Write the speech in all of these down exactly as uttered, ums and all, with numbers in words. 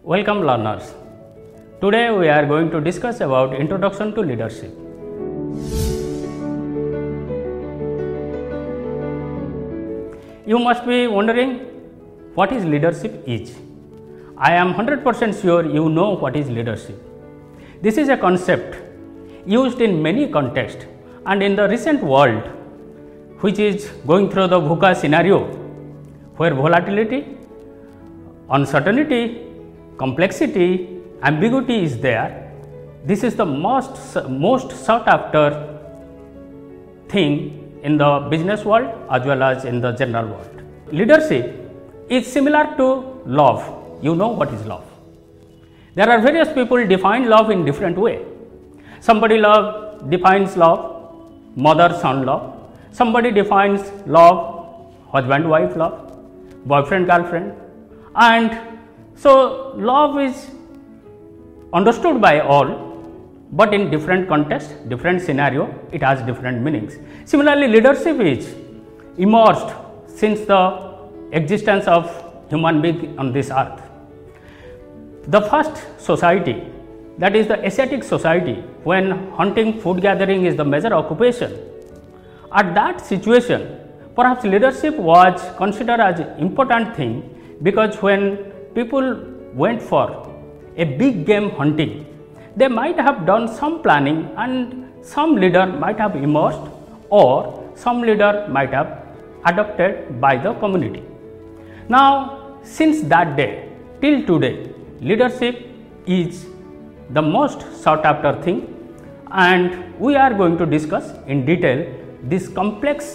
Welcome learners. Today we are going to discuss about Introduction to Leadership. You must be wondering what is leadership is. I am one hundred percent sure you know what is leadership. This is a concept used in many contexts and in the recent world, which is going through the VUCA scenario, where volatility, uncertainty, complexity, ambiguity is there. This is the most, most sought after thing in the business world as well as in the general world. Leadership is similar to love. You know what is love. There are various people define love in different way. Somebody love defines love mother-son love. Somebody defines love husband-wife love, boyfriend-girlfriend, and so love is understood by all, but in different context, different scenario, it has different meanings. Similarly, leadership is emerged since the existence of human being on this earth. The first society, that is the Asiatic society, when hunting, food gathering is the major occupation, at that situation, perhaps leadership was considered as an important thing, because when people went for a big game hunting, they might have done some planning and some leader might have emerged or some leader might have adopted by the community. Now, since that day till today, leadership is the most sought after thing, and we are going to discuss in detail this complex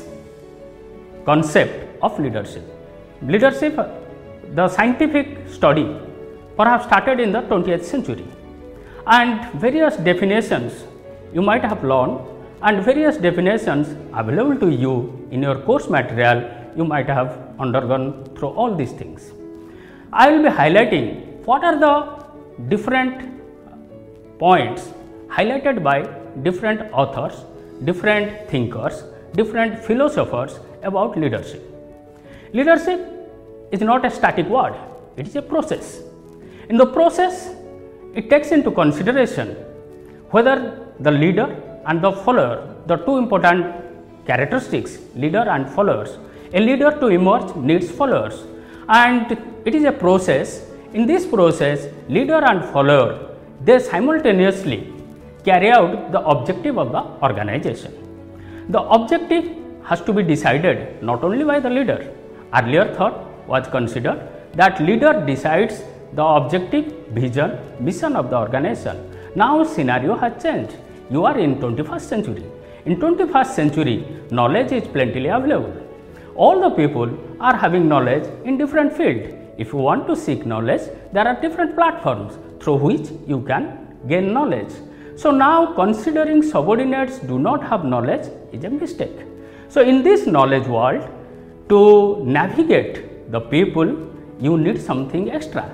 concept of leadership. Leadership, the scientific study, perhaps started in the twentieth century, and various definitions you might have learned and various definitions available to you in your course material you might have undergone through all these things. I will be highlighting what are the different points highlighted by different authors, different thinkers, different philosophers about leadership. Leadership is not a static word, it is a process. In the process, it takes into consideration whether the leader and the follower, the two important characteristics, leader and followers. A leader to emerge needs followers, and it is a process. In this process, leader and follower, they simultaneously carry out the objective of the organization. The objective has to be decided not only by the leader. Earlier thought was considered that leader decides the objective, vision, mission of the organization. Now scenario has changed. You are in twenty-first century. In twenty-first century, knowledge is plentifully available. All the people are having knowledge in different fields. If you want to seek knowledge, there are different platforms through which you can gain knowledge. So now considering subordinates do not have knowledge is a mistake. So in this knowledge world, to navigate the people, you need something extra.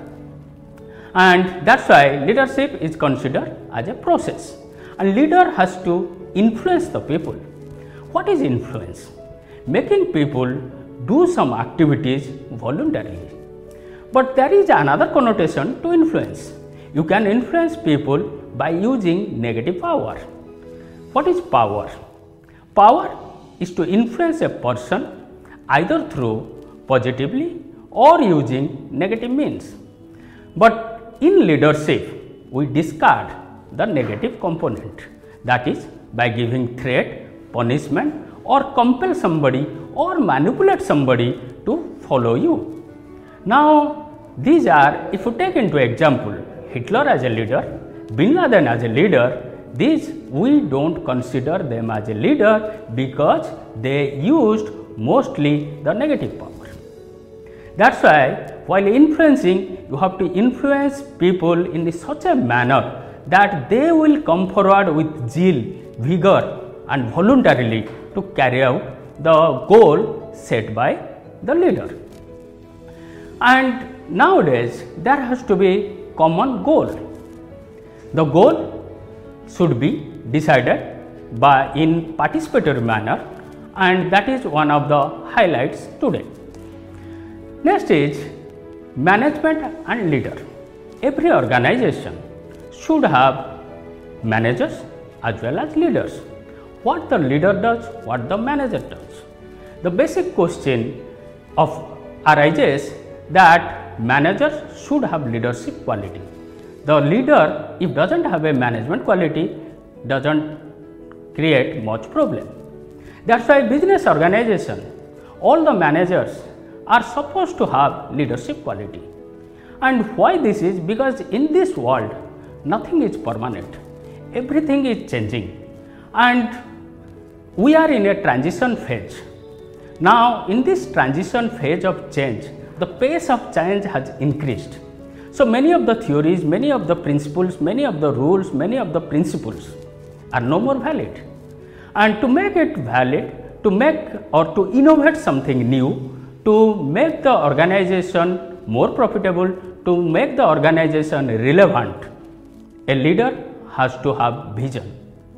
And that's why leadership is considered as a process. And leader has to influence the people. What is influence? Making people do some activities voluntarily. But there is another connotation to influence. You can influence people by using negative power. What is power? Power is to influence a person either through positively or using negative means. But in leadership, we discard the negative component, that is by giving threat, punishment, or compel somebody or manipulate somebody to follow you. Now, these are, if you take into example, Hitler as a leader, Bin Laden as a leader, these we don't consider them as a leader because they used mostly the negative power. That's why while influencing, you have to influence people in such a manner that they will come forward with zeal, vigor and voluntarily to carry out the goal set by the leader. And nowadays, there has to be common goal. The goal should be decided by in participatory manner, and that is one of the highlights today. Next is management and leader. every organization should have managers as well as leaders. What the leader does, what the manager does. The basic question of arises that managers should have leadership quality. The leader, if doesn't have a management quality, doesn't create much problem. That's why business organization, all the managers are supposed to have leadership quality. And why this is? Because in this world, nothing is permanent. Everything is changing. And we are in a transition phase. Now, in this transition phase of change, the pace of change has increased. So, many of the theories, many of the principles, many of the rules, many of the principles are no more valid. And to make it valid, to make or to innovate something new, to make the organization more profitable, to make the organization relevant, a leader has to have vision.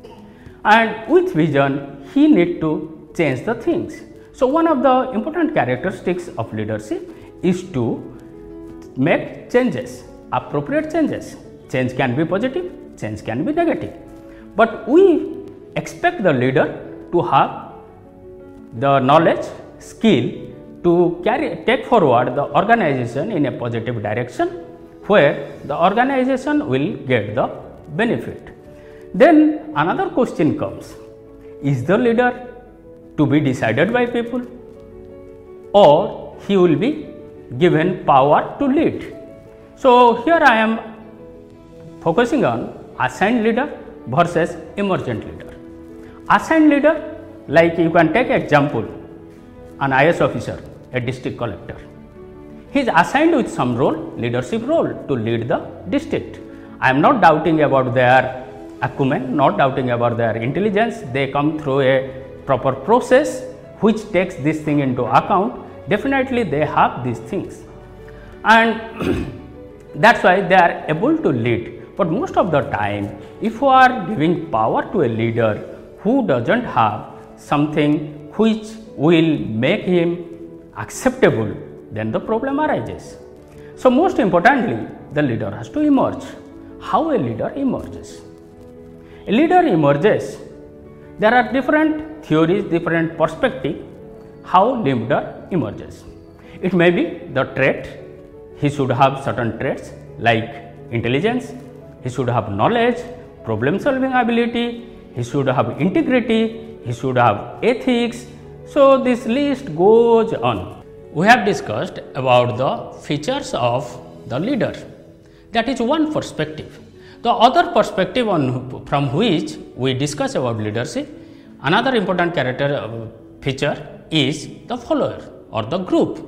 And with vision, he needs to change the things. So, one of the important characteristics of leadership is to make changes, appropriate changes. Change can be positive, change can be negative. But we expect the leader to have the knowledge, skill to carry, take forward the organization in a positive direction where the organization will get the benefit. Then another question comes, is the leader to be decided by people or he will be given power to lead? So, here I am focusing on assigned leader versus emergent leader. Assigned leader, like you can take example, an I A S officer, a district collector. He is assigned with some role, leadership role to lead the district. I am not doubting about their acumen, not doubting about their intelligence. They come through a proper process which takes this thing into account. Definitely they have these things, and that's why they are able to lead. But most of the time, if you are giving power to a leader who doesn't have something which will make him acceptable, then the problem arises. So, most importantly, the leader has to emerge. How a leader emerges? A leader emerges. There are different theories, different perspectives how leader emerges. It may be the trait. He should have certain traits like intelligence, he should have knowledge, problem solving ability, he should have integrity, he should have ethics. So, this list goes on. We have discussed about the features of the leader. That is one perspective. The other perspective on from which we discuss about leadership, another important character uh, feature is the follower or the group.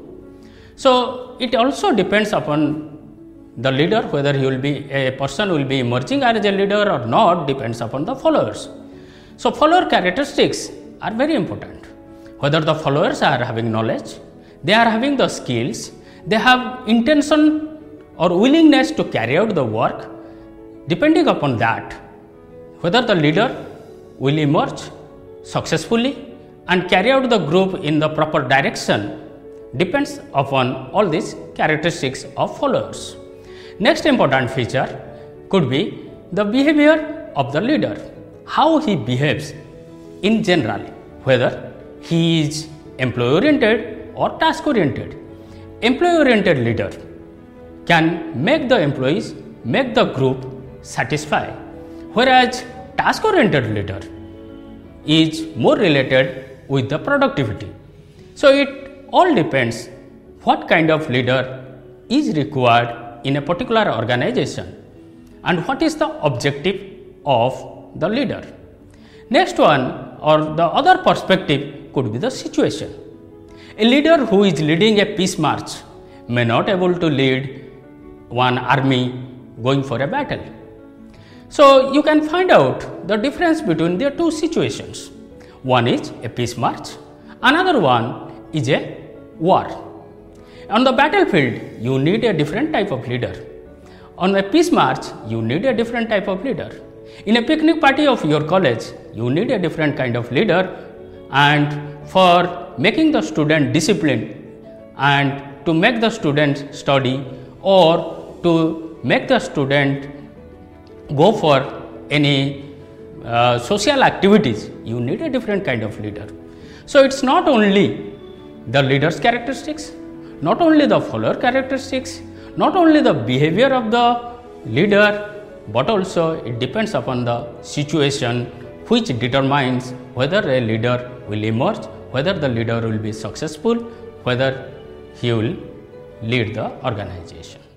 So, it also depends upon the leader whether he will be a person will be emerging as a leader or not, depends upon the followers. So, follower characteristics are very important. Whether the followers are having knowledge, they are having the skills, they have intention or willingness to carry out the work. Depending upon that, whether the leader will emerge successfully and carry out the group in the proper direction depends upon all these characteristics of followers. Next important feature could be the behavior of the leader, how he behaves in general, whether he is employee oriented or task oriented. Employee oriented leader can make the employees, make the group satisfy, whereas task oriented leader is more related with the productivity. So, it all depends what kind of leader is required in a particular organization and what is the objective of the leader. Next one or the other perspective could be the situation. A leader who is leading a peace march may not able to lead one army going for a battle. So, you can find out the difference between the two situations. One is a peace march, another one is a war. On the battlefield, you need a different type of leader. On a peace march, you need a different type of leader. In a picnic party of your college, you need a different kind of leader, and for making the student disciplined and to make the students study or to make the student go for any uh, social activities, you need a different kind of leader. So, it is not only the leader's characteristics, not only the follower characteristics, not only the behavior of the leader, but also it depends upon the situation which determines whether a leader will emerge, whether the leader will be successful, whether he will lead the organization.